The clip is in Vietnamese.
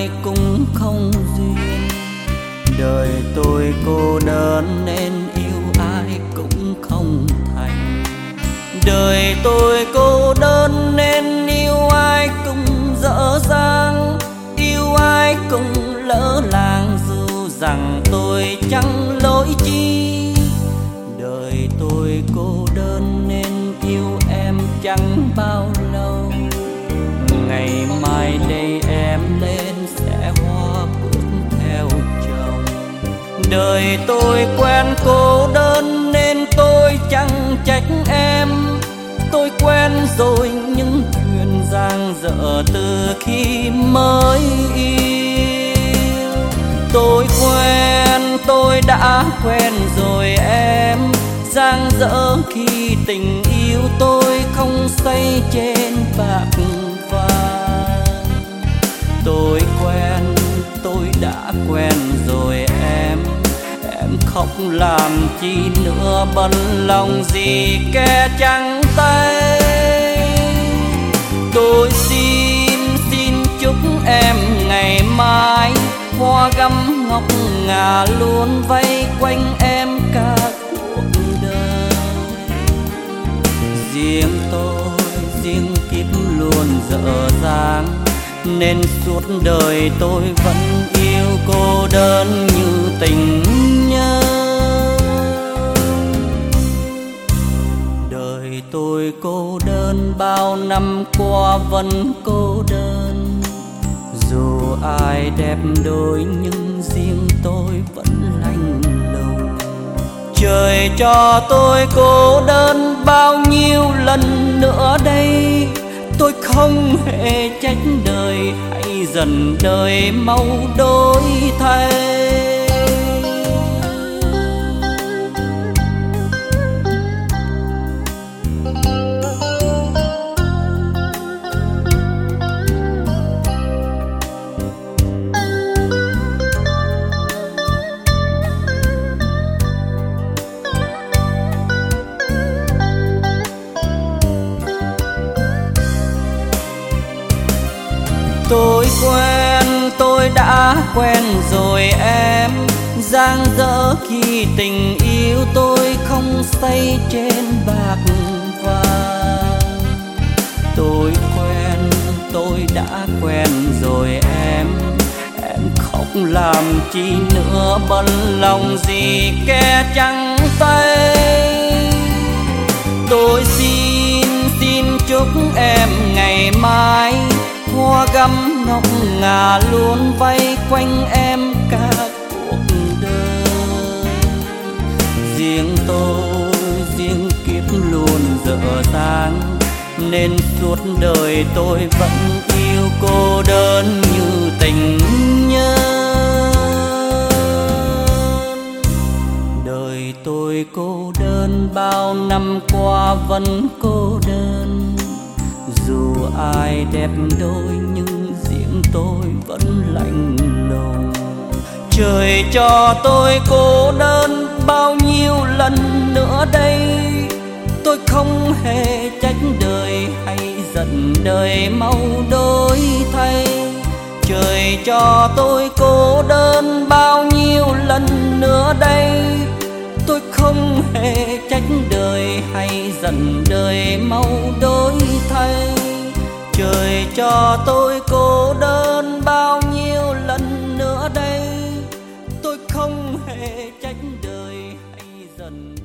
cũng không duyên. Đời tôi cô đơn nên yêu ai cũng không thành. Đời tôi cô đơn nên yêu ai cũng dở dang, yêu ai cũng lỡ làng dù rằng tôi chẳng lỗi chi. Đời tôi cô đơn nên yêu em chẳng bao lâu. Ngày mai đây em lên sẽ hoa bước theo chồng. Đời tôi quen cô đơn nên tôi chẳng trách em. Tôi quen rồi những chuyện dang dở từ khi mới yêu. Tôi đã quen rồi em, dang dở khi tình yêu tôi không xây trên bạc vàng. Tôi đã quen rồi em khóc làm chi nữa, bận lòng gì kẻ trắng tay. Tôi xin chúc em ngày mai hoa gấm ngọc ngà luôn vây quanh em cả cuộc đời. Riêng kiếp luôn dở dang nên suốt đời tôi vẫn yêu cô đơn như tình nhân. Đời tôi cô đơn bao năm qua vẫn cô đơn. Dù ai đẹp đôi nhưng riêng tôi vẫn lạnh lùng. Trời cho tôi cô đơn bao nhiêu lần nữa đây. Tôi không hề trách đời, hãy dần đời mau đổi thay. Tôi đã quen rồi em, dang dở khi tình yêu tôi không xây trên bạc vàng. Tôi đã quen rồi em khóc làm chi nữa, bận lòng gì kẻ trắng tay. Tôi xin chúc em ngày mai hoa gấm ngọc ngà luôn vây quanh em cả cuộc đời. Riêng kiếp luôn dở dang nên suốt đời tôi vẫn yêu cô đơn như tình nhân. Đời tôi cô đơn bao năm qua vẫn cô đơn. Dù ai đẹp đôi nhưng riêng tôi vẫn lạnh lùng. Trời cho tôi cô đơn bao nhiêu lần nữa đây. Tôi không hề trách đời, hãy giận đời mau đổi thay. Trời cho tôi cô đơn bao nhiêu lần nữa đây. Tôi không hề trách đời, hãy giận đời mau đổi thay. Trời cho tôi cô đơn bao nhiêu lần nữa đây. Tôi không hề trách đời, hãy giận